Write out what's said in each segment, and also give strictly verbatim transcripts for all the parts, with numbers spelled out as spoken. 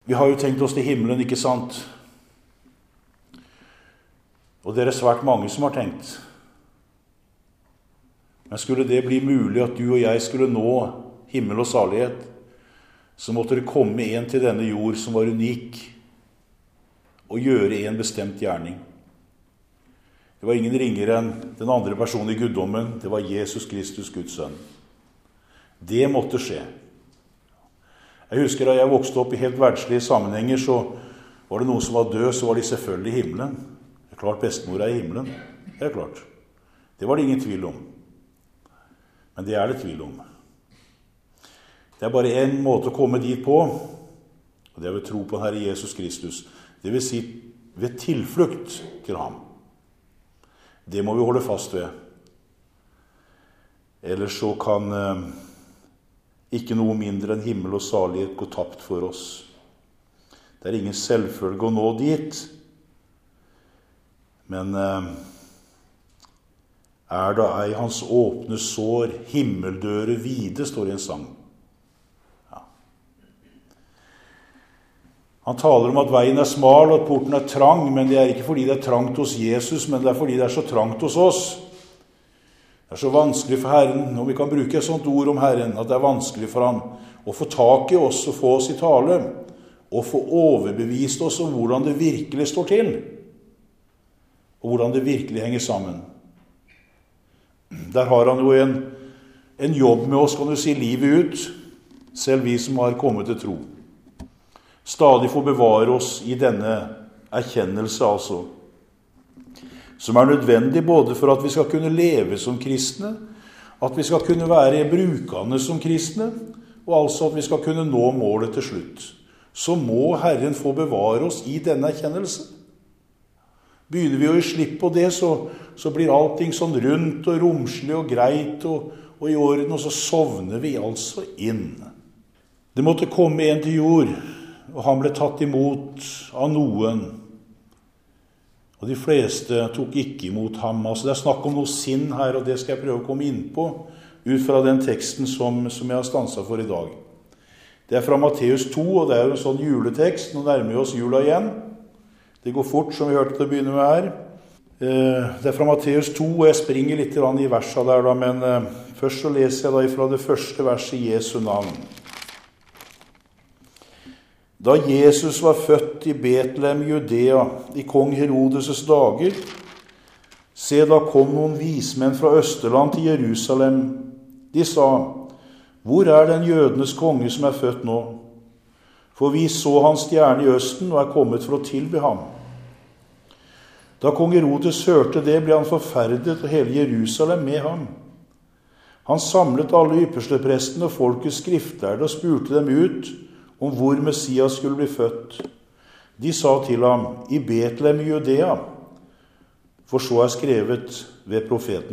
Vi har jo tenkt oss til himmelen, ikke sant? Og det er svært mange som har tenkt. Men skulle det bli mulig at du og jeg skulle nå himmel og salighet, så måtte det komme en til denne jord som var unik, og gjøre en bestemt gjerning. Det var ingen ringere enn den andre personen i guddommen. Det var Jesus Kristus, Guds sønn. Det måtte skje. Jeg husker da jeg vokste opp i helt verdslige sammenhenger, så var det noen som var død, så var de selvfølgelig i himmelen. Det er klart bestemor er i himmelen. Det er klart. Det var det ingen tvil om. Men det er det tvil om. Det er bare en måte å komme dit på, og det er ved tro på Herre Jesus Kristus. Det vil si ved tilflukt til ham. Det må vi holde fast ved. Ellers så kan eh, ikke noe mindre enn himmel og salighet gå tapt for oss. Det er ingen selvfølge å nå dit. Men eh, er da ei hans åpne sår, himmeldører vide, står i en sang. Ja. Han taler om at veien er smal og at porten er trang, men det er ikke fordi det er trangt hos Jesus, men det er fordi det er så trangt hos oss. Det er så vanskelig for Herren, og vi kan bruke et sånt ord om Herren, at det er vanskelig for ham å få tak i oss og få oss i tale, og få overbevist oss om hvordan det virkelig står til, og hvordan det virkelig henger sammen. Der har han jo en, en jobb med oss, kan du si, livet ut, selv vi som har kommet til tro. Stadig få bevare oss i denne erkjennelse, altså, som er nødvendig både for at vi skal kunne leve som kristne, at vi skal kunne være brukende som kristne, og altså at vi skal kunne nå målet til slutt. Så må Herren få bevare oss i denne erkjennelse. Begynner vi å gi slipp på det, så, så blir allting sånn rundt og romslig og greit og, og i orden, og så sovner vi altså inn. Det måtte komme en til jord, og han ble tatt imot av noen. Og de fleste tok ikke imot ham. Altså det er snakk om noe sinn her, og det skal jeg prøve å komme inn på, ut fra den teksten som, som jeg har stanset for i dag. Det er fra Matteus to, og det er jo en sånn juletekst. Nå nærmer vi oss jula igjen. Det går fort, som vi hørte til å begynne med her. Det er fra Matteus to, og jeg springer litt i verset der, da, men først så leser jeg da fra det første verset i Jesu navn. Da Jesus var født i Betlehem, Judea, i kong Herodes' dager, se, da kom noen vismenn fra Østerland til Jerusalem. De sa, hvor er den jødenes konge som er født nå? For vi så hans stjerne i Østen og er kommet for å tilbe ham. Da kong Herodes hørte det, ble han forferdet og hele Jerusalem med ham. Han samlet alle yppersteprestene og folkets skriftlærde og spurte dem ut om hvor Messias skulle bli født. De sa til ham, i Betlehem i Judea, for så er skrevet ved profeten.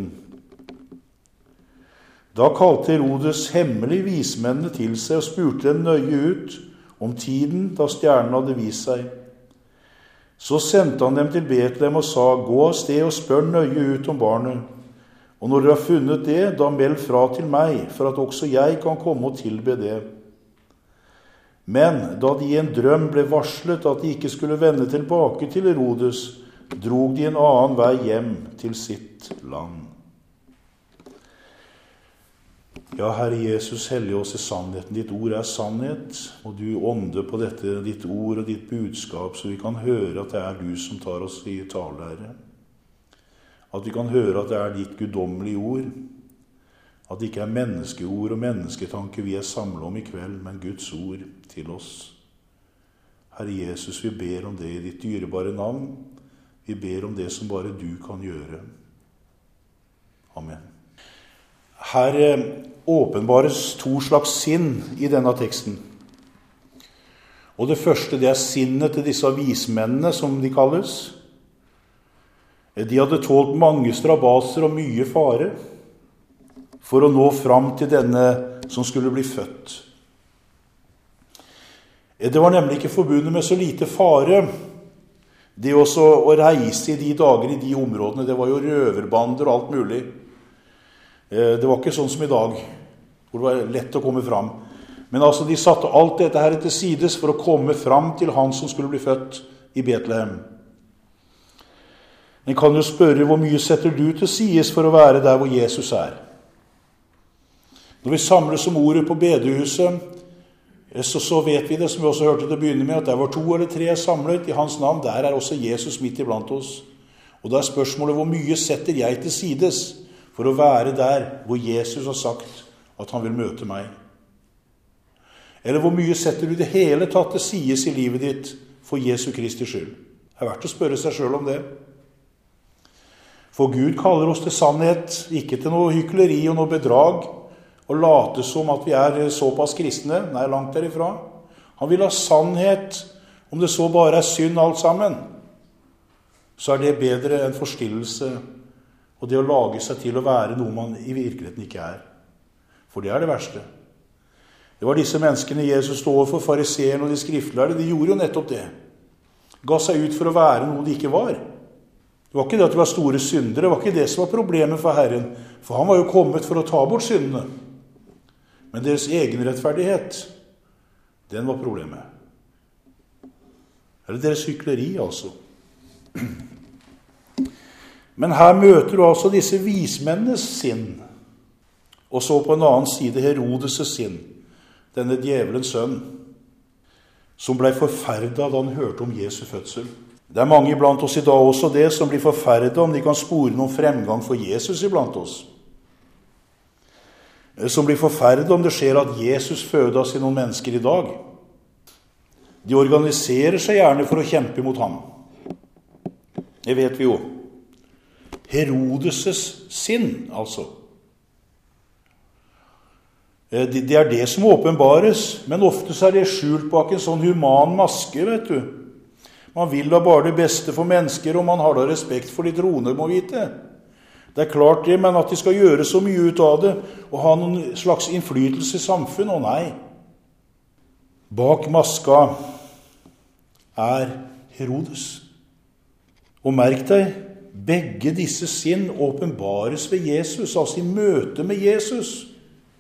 Da kalte Herodes hemmelig vismennene til seg og spurte dem nøye ut om tiden da stjernen hadde vist seg. Så sendte han dem til Betlehem og sa, gå av sted og spør nøye ut om barnet. Og når dere har funnet det, da meld fra til meg, for at også jeg kan komme og tilbe det. Men da de i en drøm ble varslet at de ikke skulle vende tilbake til Herodes, drog de en annen vei hjem til sitt land. Ja, Herre Jesus, hellige oss i sannheten. Ditt ord er sannhet, og du ånde på dette, ditt ord og ditt budskap, så vi kan høre at det er du som tar oss i tale, Herre. At vi kan høre at det er ditt guddommelige ord, at det ikke er menneskeord og mennesketanker vi er samlet om i kveld, men Guds ord til oss. Herre Jesus, vi ber om det i ditt dyrebare navn. Vi ber om det som bare du kan gjøre. Amen. Her åpenbares to slags sinn i denne teksten. Og det første, det er sinnet til disse vismennene, som de kalles. De hadde tålt mange strabaser og mye fare for å nå fram til denne som skulle bli født. Det var nemlig ikke forbundet med så lite fare. Det også å reise i de dager i de områdene, det var jo røverbander og alt mulig. Det var ikke sånn som i dag, hvor det var lett å komme fram. Men altså, de satte alt dette her til sides for å komme fram til han som skulle bli født i Betlehem. En kan jo spørre, hvor mye setter du til sides for å være der hvor Jesus er? Når vi samles om ordet på bedehuset, så, så vet vi det, som vi også hørte til å begynne med, at der var to eller tre samlet i hans navn, der er også Jesus midt iblant oss. Og da er spørsmålet, hvor mye setter jeg til sides for å være der hvor Jesus har sagt at han vil møte meg? Eller hvor mye setter du det hele tatt til sides i livet ditt for Jesu Kristi skyld? Det er verdt å spørre seg selv om det. For Gud kaller oss til sannhet, ikke til noe hykleri og noe bedrag, og late som at vi er såpass kristne. Nei, langt derifra. Han vil ha sannhet, om det så bare er synd alt sammen. Så er det bedre enn forstillelse, og det å lage seg til å være noe man i virkeligheten ikke er. For det er det verste. Det var disse menneskene Jesus stod for, fariseerne og de skriftlærde, de gjorde jo nettopp det. Ga seg ut for å være noe de ikke var. Det var ikke det at de var store syndere, det var ikke det som var problemet for Herren, for han var jo kommet for å ta bort syndene. Men deres egen rettferdighet, den var problemet. Eller deres hykleri, altså. Men her møter du altså disse vismennenes sinn, og så på en annen side Herodes' sinn, denne djevelens sønn, som ble forferdet da han hørte om Jesu fødsel. Det er mange iblant oss i dag også det, som blir forferdet om de kan spore noen fremgang for Jesus iblant oss. Som blir forferdet om det skjer at Jesus fødes i noen mennesker i dag. De organiserer seg gjerne for å kjempe mot ham. Det vet vi jo. Herodes' sinn, altså. Det er det som åpenbares, men ofte så er det skjult bak en sånn human maske, vet du. Man vil da bare det beste for mennesker, og man har da respekt for de troende, må vite. Det er klart det, men at de skal gjøre så mye ut av det, og ha noen slags innflytelse i samfunn, og nei. Bak maska er Herodes. Og merk deg, begge disse sinn åpenbares ved Jesus, altså i møte med Jesus.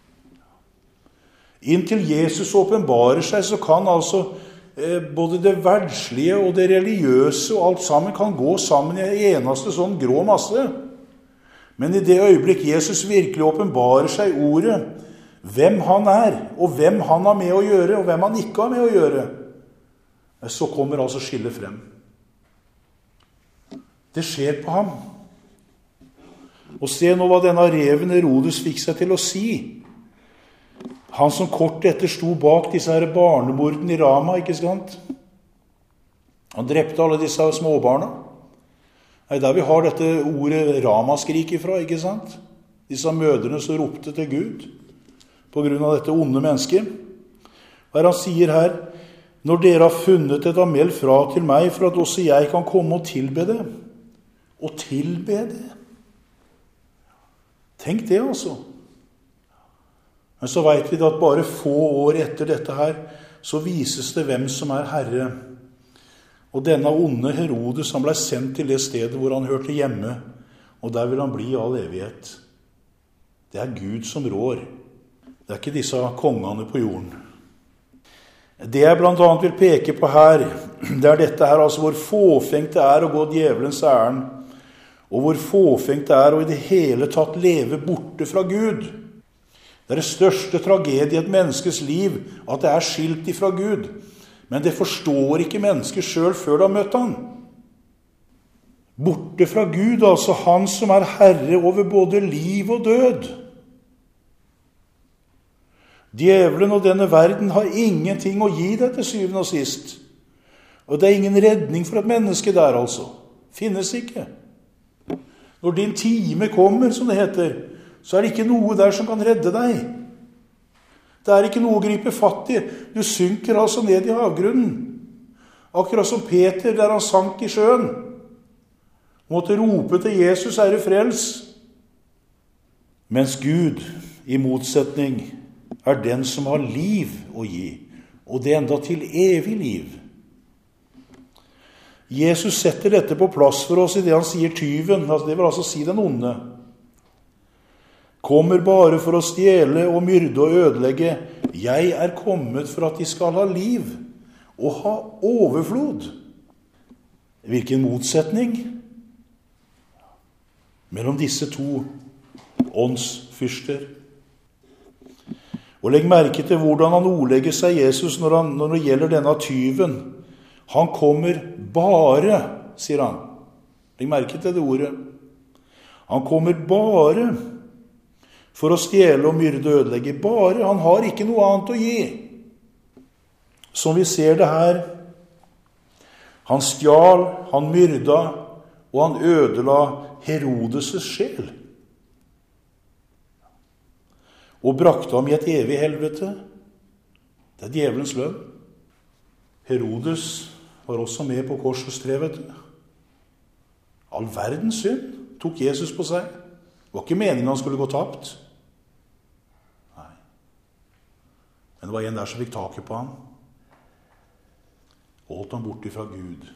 Inntil Jesus åpenbarer seg, så kan altså eh, både det verdslige og det religiøse og alt sammen kan gå sammen i en eneste sånn grå masse. Men i det øyeblikk Jesus virkelig åpenbarer seg i ordet, hvem han er, og hvem han har med å gjøre, og hvem han ikke har med å gjøre, så kommer altså skillet frem. Det skjer på ham. Og se nå hva denne reven Herodes fikk seg til å si. Han som kort etter sto bak disse her barnemordene i Rama, ikke sant? Han drepte alle disse småbarna. Nei, der vi har dette ordet ramaskrik ifra, ikke sant? Disse mødrene som ropte til Gud på grunn av dette onde mennesket. Hva er han sier her? Når dere har funnet et amel fra til meg, for at også jeg kan komme og tilbe det. Og tilbe det. Tenk det altså. Men så vet vi at bare få år etter dette her, så vises det hvem som er Herre. Og denne onde Herodes, han ble sendt til det stedet hvor han hørte hjemme, og der vil han bli i all evighet. Det er Gud som rår. Det er ikke disse kongene på jorden. Det jeg blant annet vil peke på her, det er dette her, altså hvor fåfengt det er å gå djevelens ærend, og hvor fåfengt det er å i det hele tatt leve borte fra Gud. Det er det største tragedie i et menneskes liv, at det er skilt ifra Gud. Men det forstår ikke mennesker selv før de har møtt han. Borte fra Gud, altså han som er herre over både liv og død. Djevelen og denne verden har ingenting å gi deg til syvende og sist. Og det er ingen redning for et menneske der, altså. Finnes ikke. Når din time kommer, som det heter, så er det ikke noe der som kan redde deg. Det er ikke noe å gripe fatt i. Du synker altså ned i havgrunnen. Akkurat som Peter, der han sank i sjøen. Måtte rope til Jesus, Herre frels. Mens Gud, i motsetning, er den som har liv å gi, og det enda til evig liv. Jesus setter dette på plass for oss i det han sier tyven, det vil altså si den onde. kommer bare for å stjele og myrde og ødelegge. Jeg er kommet for at de skal ha liv og ha overflod. Hvilken motsetning mellom disse to åndsfyrster. Og legg merke til hvordan han ordlegger seg, Jesus, når, han, når det gjelder denne tyven. Han kommer bare, sier han. Legg merke til det ordet. Han kommer bare for å stjele og myrde og ødelegge. Bare, han har ikke noe annet å gi. Som vi ser det her. Han stjal, han myrda, og han ødela Herodes' sjel. Og brakte ham i et evig helvete. Det er djevelens lønn. Herodes var også med på korsets tre, vet du. All verdens synd tok Jesus på seg. Det var ikke meningen han skulle gå tapt. Nei. Men det var en der som fikk taket på ham. Og holdt ham borte fra Gud.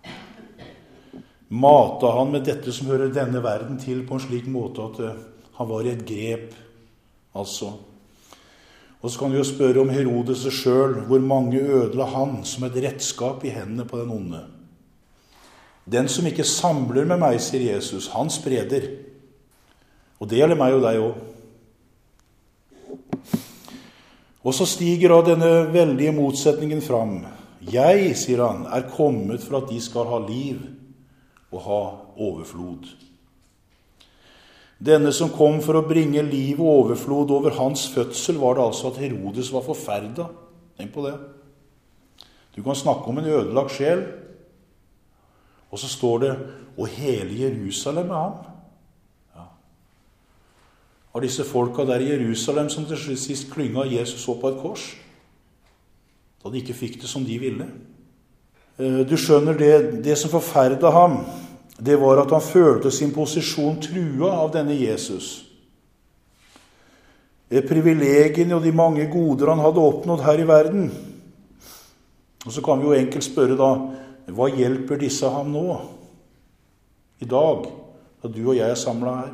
Mata han med dette som hører denne verden til på en slik måte at han var i et grep, altså. Og så kan vi jo spørre om Herodes selv, hvor mange ødela han som et redskap i hendene på den onde. Den som ikke samler med meg, sier Jesus, han spreder. Og det gjelder meg og deg også. Og så stiger da denne veldige motsetningen fram. Jeg, sier han, er kommet for at de skal ha liv og ha overflod. Denne som kom for å bringe liv og overflod over hans fødsel, var det altså at Herodes var forferdet. Tenk på det. Du kan snakke om en ødelagt sjel, og så står det, og hele Jerusalem med ham. Ja. Av disse folka der i Jerusalem som til sist klynga Jesus opp på et kors, da de ikke fikk det som de ville. Du skjønner, det, det som forferdet ham, det var at han følte sin posisjon trua av denne Jesus. Privilegiene og de mange goder han hadde oppnådd her i verden. Og så kan vi jo enkelt spørre da, hva hjelper disse ham nå? I dag, da du og jeg er samlet her.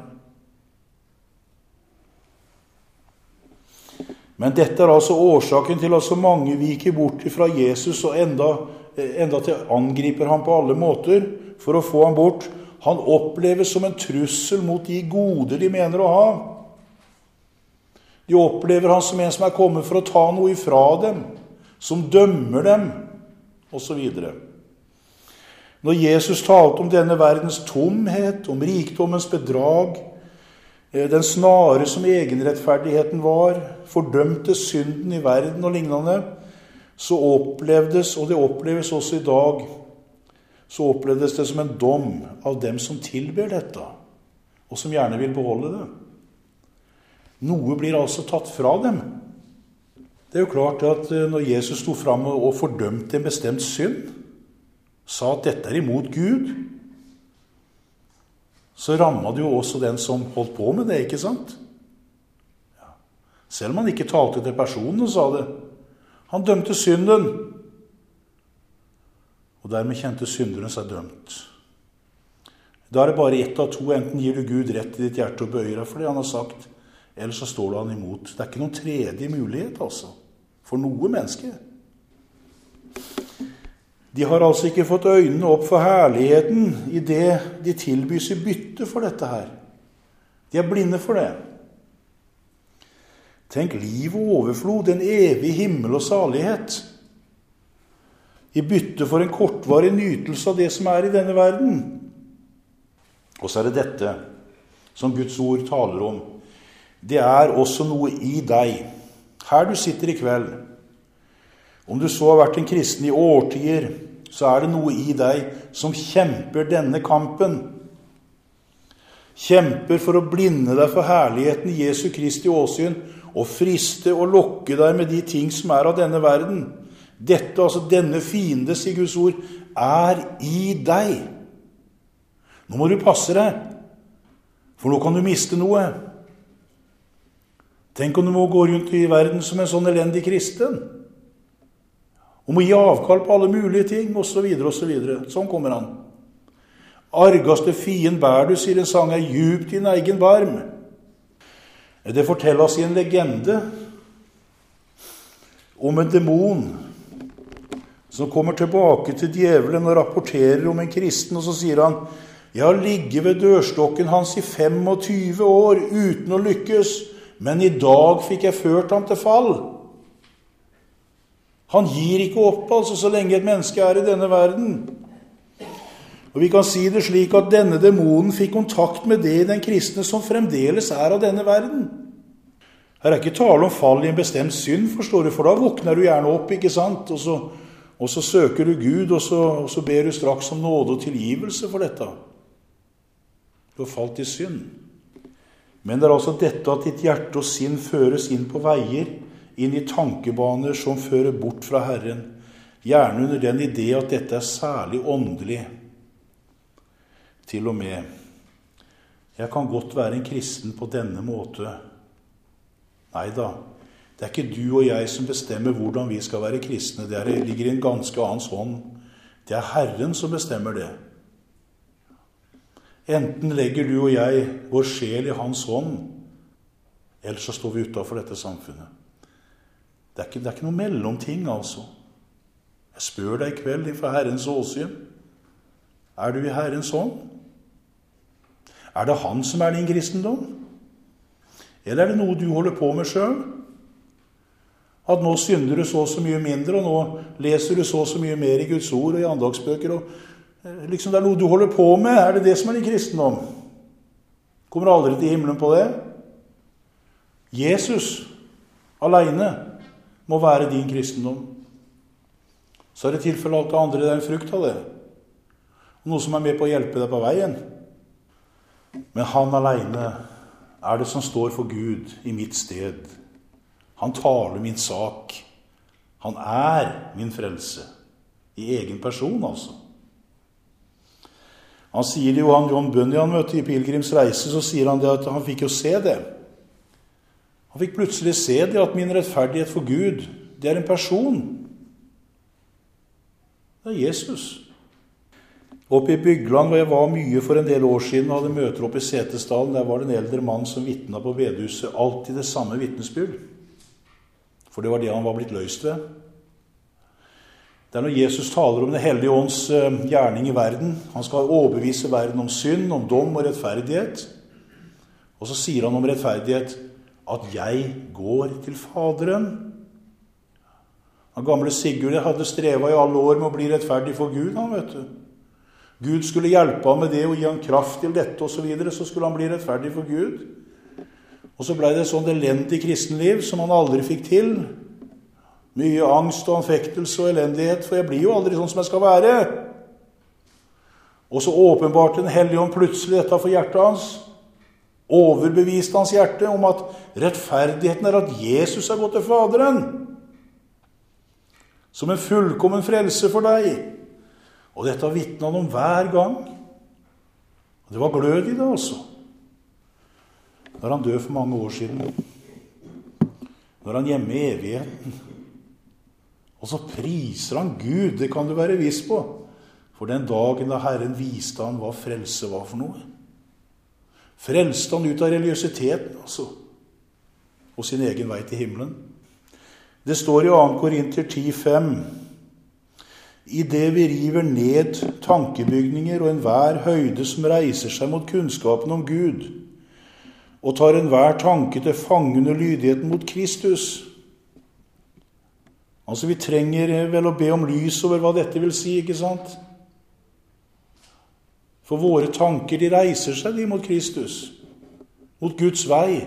Men dette er altså årsaken til at så mange viker bort fra Jesus og enda, enda til angriper ham på alle måter for å få ham bort. Han oppleves som en trussel mot de goder de mener å ha. De opplever han som en som er kommet for å ta noe ifra dem, som dømmer dem, og så videre. Når Jesus talte om denne verdens tomhet, om rikdommens bedrag, den snare som egenrettferdigheten var, fordømte synden i verden og lignende, så opplevdes, og det oppleves også i dag, så opplevdes det som en dom av dem som tilber dette, og som gjerne vil beholde det. Noe blir altså tatt fra dem. Det er jo klart at når Jesus stod fram og fordømte en bestemt synd, sa at dette er imot Gud, så rammet det jo også den som holdt på med det, ikke sant? Ja. Selv om han ikke talte til personen og sa det. Han dømte synden. Og dermed kjente synderen seg dømt. Da er det bare ett av to. Enten gir du Gud rett i ditt hjerte og bøyer deg for det han har sagt, eller så står du han imot. Det er ikke noen tredje mulighet, altså, for noe menneske. De har altså ikke fått øynene opp for herligheten i det de tilbys i bytte for dette her. De er blinde for det. Tenk liv og overflod, en evig himmel og salighet, i bytte for en kortvarig nytelse av det som er i denne verden. Og så er det dette som Guds ord taler om. Det er også noe i deg. Her du sitter i kveld, om du så har vært en kristen i årtier, så er det noe i deg som kjemper denne kampen. Kjemper for å blinde deg for herligheten i Jesu Kristi åsyn, og friste og lokke deg med de ting som er av denne verden. Dette, altså denne fiende, sier Guds ord, er i deg. Nå må du passe deg, for nå kan du miste noe. Tenk om du må gå rundt i verden som en sånn elendig kristen, og må gi avkall på alle mulige ting, og så videre, og så videre. Sånn kommer han. Argaste fien bær du, sier en sang, er djupt din egen barm. Det fortelles i en legende om en demon som kommer tilbake til djevelen og rapporterer om en kristen, og så sier han: jeg har ligget ved dørstokken hans i tjuefem år uten å lykkes, men i dag fikk jeg ført ham til fall. Han gir ikke opp, altså, så lenge et menneske er i denne verden. Og vi kan si det slik at denne demonen fikk kontakt med det i den kristne som fremdeles er av denne verden. Her er ikke tale om fall i en bestemt synd, forstår du, for da våkner du gjerne opp, ikke sant? Og så, og så søker du Gud, og så, og så ber du straks om nåde og tilgivelse for dette. Du har falt i synd. Men det er altså dette at ditt hjerte og sinn føres inn på veier, inn i tankebaner som fører bort fra Herren, gjerne under den idé at dette er særlig åndelig. Til og med, jeg kan godt være en kristen på denne måte. Neida, det er ikke du og jeg som bestemmer hvordan vi skal være kristne. Det ligger i en ganske annens hånd. Det er Herren som bestemmer det. Enten legger du og jeg vår sjel i hans hånd, eller så står vi utenfor dette samfunnet. Det er ikke, det er ikke noe mellomting, altså. Jeg spør deg i kveld fra Herrens åsyn. Er du i Herrens hånd? Er det han som er din kristendom? Eller er det noe du holder på med selv? At nå synder du så og så mye mindre, og nå leser du så og så mye mer i Guds ord og i andagsbøker, og liksom det er noe du holder på med. Er det det som er din kristendom? Kommer aldri til himmelen på det? Jesus alene må være din kristendom. Så er det tilfelle alt det andre, det er en frukt av det. Og noe som er med på å hjelpe deg på veien. Men han alene er det som står for Gud i mitt sted. Han taler min sak. Han er min frelse. I egen person, altså. Han sier det jo, han John Bunyan møtte i Pilgrims reise, så sier han det at han fikk jo se det. Han fikk plutselig se det at min rettferdighet for Gud, det er en person. Det er Jesus. Oppe i Bygland, hvor jeg var mye for en del år siden, hadde møter oppe i Setesdalen, der var det en eldre mann som vittnet på bedehuset, alltid det samme vittnesbyrd. For det var det han var blitt løst ved. Det er når Jesus taler om det hellige ånds gjerning i verden. Han skal overbevise verden om synd, om dom og rettferdighet. Og så sier han om rettferdighet at jeg går til Faderen. Den gamle Sigurd hadde strevet i alle år med å bli rettferdig for Gud, han vet du. Gud skulle hjelpe ham med det og gi ham kraft til dette og så videre, så skulle han bli rettferdig for Gud. Og så ble det et sånt elendig kristenliv som han aldri fikk til. Mye angst og anfektelse og elendighet, for jeg blir jo aldri sånn som jeg skal være. Og så åpenbart den hellige ånd plutselig dette for hjertet hans. Overbeviste hans hjerte om at rettferdigheten er at Jesus har gått til Faderen. Som en fullkommen frelse for deg. Og dette vittnet han om hver gang. Og det var glød i det altså. Da er han død for mange år siden. Nå er han hjemme i evigheten. Og så priser han Gud, det kan du være viss på. For den dagen da Herren viste han hva frelse var for noe. Frelste han ut av religiøsiteten, altså. Og sin egen vei til himmelen. Det står i andre Korinter ti fem. I det vi river ned tankebygninger og enhver høyde som reiser seg mot kunnskapen om Gud, og tar enhver tanke til fange under lydigheten mot Kristus. Altså, vi trenger vel å be om lys over hva dette vil si, ikke sant? For våre tanker, de reiser seg de mot Kristus, mot Guds vei.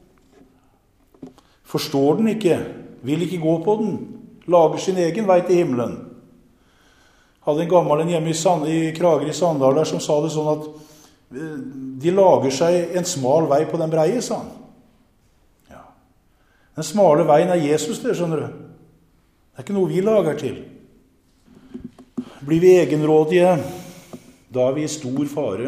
Forstår den ikke, vil ikke gå på den, lager sin egen vei til himmelen. Hadde en gammel en hjemme i, Sand, i Krager i Sandal der som sa det sånn at de lager seg en smal vei på den breie, sa han. Ja. Den smale veien er Jesus, det skjønner du. Det er ikke noe vi lager til. Blir vi egenrådige, da er vi i stor fare.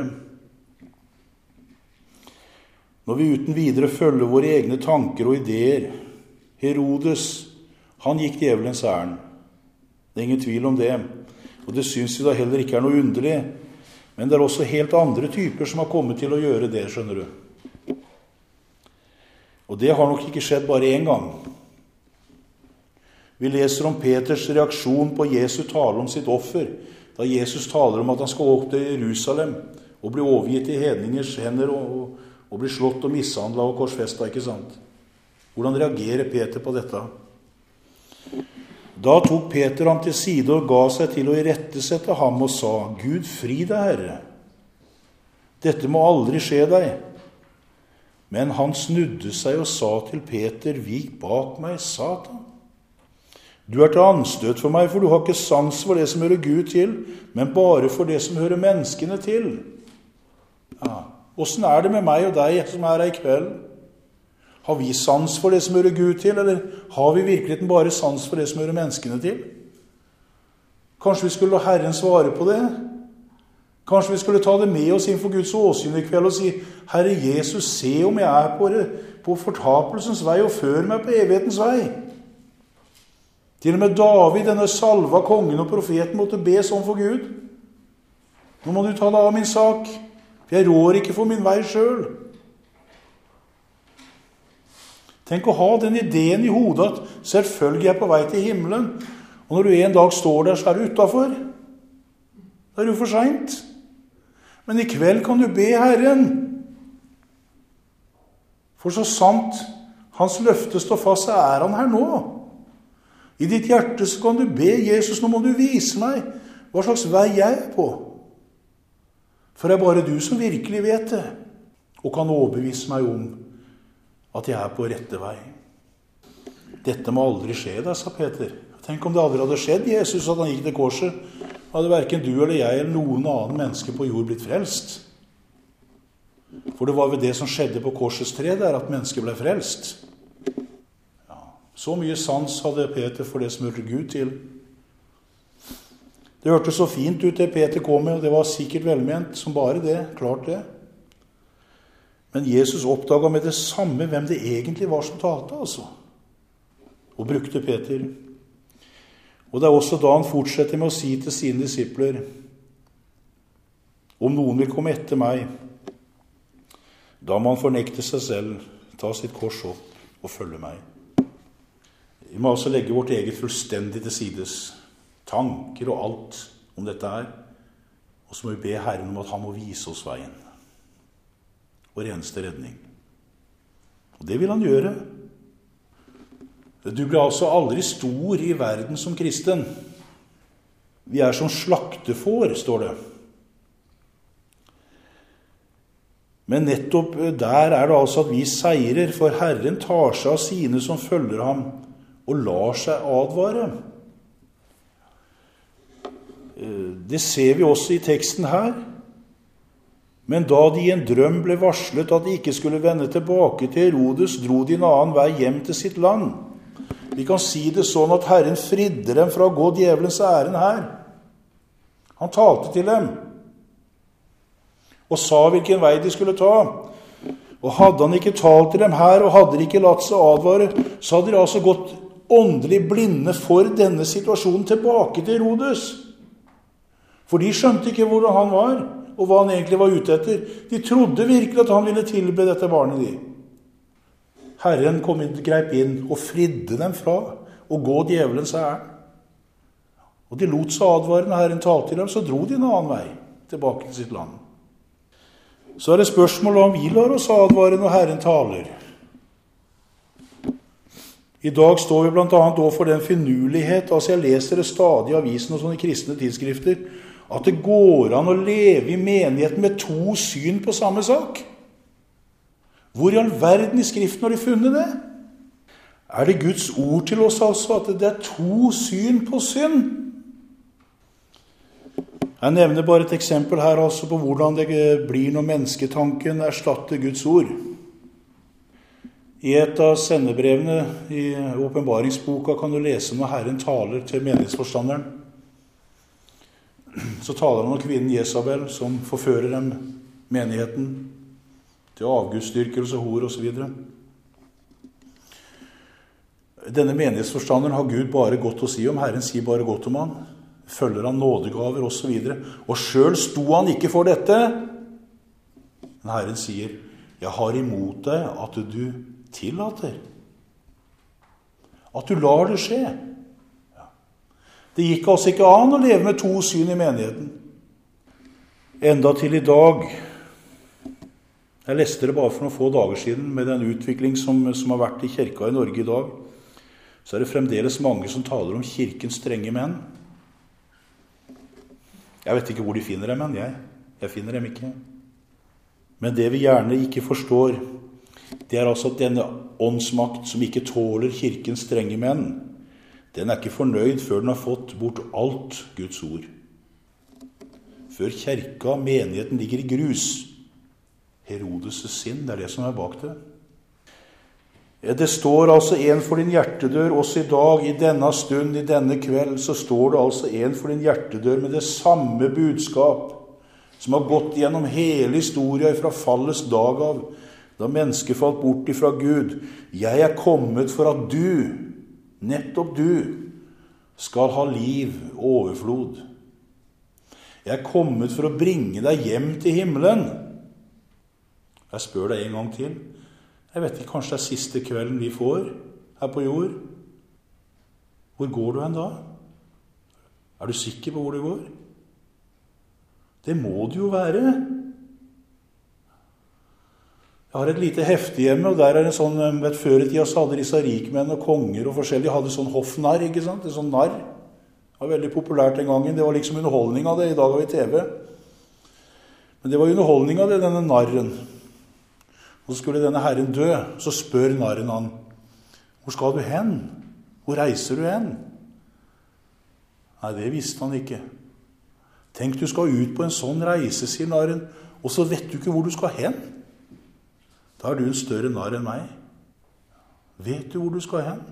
Når vi uten videre følger våre egne tanker og ideer. Herodes, han gikk djevelens ærend. Det er ingen tvil om det. Og det synes vi da heller ikke er noe underlig. Men det er også helt andre typer som har kommet til å gjøre det, skjønner du. Og det har nok ikke skjedd bare en gang. Vi leser om Peters reaksjon på Jesu tale om sitt offer, da Jesus taler om at han skal opp til Jerusalem og bli overgitt i hedningers hender og, og, og bli slått og mishandlet og korsfestet, ikke sant? Hvordan reagerer Peter på dette? Da tok Peter ham til side og ga seg til å irettesette ham og sa, Gud, fri deg, Herre. Dette må aldri skje deg. Men han snudde seg og sa til Peter, vik bak meg, Satan. Du er til anstøt for meg, for du har ikke sans for det som hører Gud til, men bare for det som hører menneskene til. Ja. Hvordan er det med meg og deg som er her i kveld? Har vi sans for det som hører Gud til, eller har vi virkelig bare sans for det som hører menneskene til? Kanskje vi skulle la Herren svare på det? Kanskje vi skulle ta det med oss inn for Guds åsyn i kveld og si, Herre Jesus, se om jeg er på, på fortapelsens vei og før meg på evighetens vei. Til og med David, denne salva kongen og profeten, måtte be sånn for Gud. Nå må du ta deg av min sak, for jeg rår ikke for min vei selv. Tenk å ha den ideen i hodet at selvfølgelig er jeg på vei til himmelen, og når du en dag står der, så er du utenfor. Da er du for sent. Men i kveld kan du be Herren. For så sant hans løfte står fast, så er han her nå. I ditt hjerte så kan du be Jesus, nå må du vise meg hva slags vei jeg er på. For det er bare du som virkelig vet det, og kan overbevise meg om at jeg er på rette vei. Dette må aldri skje da, sa Peter. Tenk om det aldri hadde skjedd Jesus at han gikk til korset. Hadde hverken du eller jeg eller noen annen menneske på jord blitt frelst. For det var ved det som skjedde på korsets tre der at mennesket ble frelst. Så mye sans hadde Peter for det som hørte Gud til. Det hørte så fint ut det Peter kom med, og det var sikkert velment som bare det, klart det. Men Jesus oppdaget med det samme hvem det egentlig var som talte, altså. Og brukte Peter. Og det er også da han fortsetter med å si til sine disipler, om noen vil komme etter meg, da må han fornekte seg selv, ta sitt kors opp og følge meg. Vi må altså legge vårt eget fullstendig til sides, tanker og alt om dette her, og så må vi be Herren om at han må vise oss veien. Vår eneste redning. Og det vil han gjøre. Du blir altså aldri stor i verden som kristen. Vi er som slaktefår, står det. Men nettopp der er det altså at vi seirer, for Herren tar seg av sine som følger ham, og lar seg advare. Det ser vi også i teksten her. Men da de i en drøm ble varslet at de ikke skulle vende tilbake til Herodes, dro de en annen vei hjem til sitt land. Vi kan si det sånn at Herren fridde dem fra å gå djevelens ærend her. Han talte til dem og sa hvilken vei de skulle ta. Og hadde han ikke talt til dem her, og hadde de ikke latt seg advare, så hadde de altså gått åndelig blinde for denne situasjonen tilbake til Herodes. For de skjønte ikke hvordan han var, og hva han egentlig var ute etter. De trodde virkelig at han ville tilbe dette barnet de. Herren kom inn, greip inn og fridde dem fra å gå djevelens ærend. Og de lot seg advare når Herren talte til dem, så dro de en annen vei tilbake til sitt land. Så er det spørsmålet om vi lar oss advare når Herren taler. I dag står vi blant annet overfor den finurlighet, altså jeg leser det stadig i avisen og sånne kristne tidsskrifter, at det går an å leve i menigheten med to syn på samme sak. Hvor i all verden i Skriften har de funnet det? Er det Guds ord til oss altså, at det er to syn på synd? Jeg nevner bare et eksempel her altså på hvordan det blir når mennesketanken erstatter Guds ord. I et av sendebrevene i åpenbaringsboka kan du lese når Herren taler til menighetsforstanderen. Så taler han om kvinnen Jesabel som forfører dem menigheten til avgudsdyrkelse, hor og så videre. Denne menighetsforstanderen har Gud bare godt å si om. Herren sier bare godt om han. Følger han nådegaver og så videre. Og selv sto han ikke for dette. Men Herren sier, jeg har imot deg at du tillater. At du lar det skje. Ja. Det gikk altså ikke an å leve med to syn i menigheten. Enda til i dag. Jeg leste det bare for noen få dager siden med den utvikling som, som har vært i kirka i Norge i dag. Så er det fremdeles mange som taler om kirkens strenge menn. Jeg vet ikke hvor de finner dem, men jeg, jeg finner dem ikke. Men det vi gjerne ikke forstår, det er altså at denne åndsmakt som ikke tåler kirkens strenge menn, den er ikke fornøyd før den har fått bort alt Guds ord. Før kirka, menigheten, ligger i grus. Herodes' sinn, det er det som er bak det. Det står altså en for din hjertedør, også i dag, i denne stund, i denne kveld, så står det altså en for din hjertedør med det samme budskap som har gått gjennom hele historien fra fallets dag av, da mennesket falt bort ifra Gud. Jeg er kommet for at du, nettopp du, skal ha liv og overflod. Jeg er kommet for å bringe deg hjem til himmelen. Jeg spør deg en gang til. Jeg vet ikke, kanskje det er siste kvelden vi får her på jord. Hvor går du hen da? Er du sikker på hvor du går? Det må du jo være. Jeg har et lite hefte hjemme, og der er det en sånn, vet, før i tida så hadde disse rikmenn og konger og forskjellige, hadde sånn hoffnarr, ikke sant? En sånn narr. Det var veldig populært den gangen. Det var liksom underholdning av det. I dag har vi T V. Men det var underholdning av det, denne narren. Og så skulle denne herren dø, så spør narren han, hvor skal du hen? Hvor reiser du hen? Nei, det visste han ikke. Tenk, du skal ut på en sånn reise, sier narren, og så vet du ikke hvor du skal hen. Da er du en større narr enn meg. Vet du hvor du skal hen?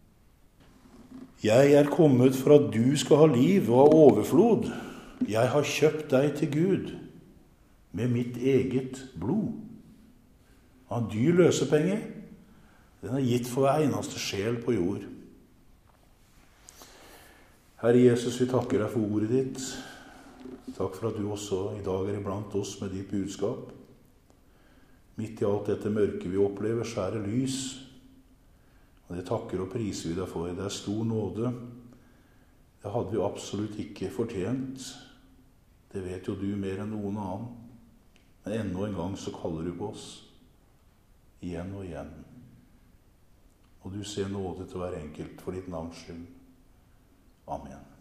Jeg er kommet for at du skal ha liv og ha overflod. Jeg har kjøpt deg til Gud med mitt eget blod. Han dyr løsepenger, den er gitt for hver eneste sjel på jord. Herre Jesus, vi takker deg for ordet ditt. Takk for at du også i dag er iblant oss med ditt budskap. Midt i alt dette mørke vi opplever, så er det lys. Og det takker og priser vi deg for. Det er stor nåde. Det hadde vi absolutt ikke fortjent. Det vet jo du mer enn noen annen. Men enda en gang så kaller du på oss. Igjen og igjen. Og du ser nåde til hver enkelt for ditt navns skyld. Amen.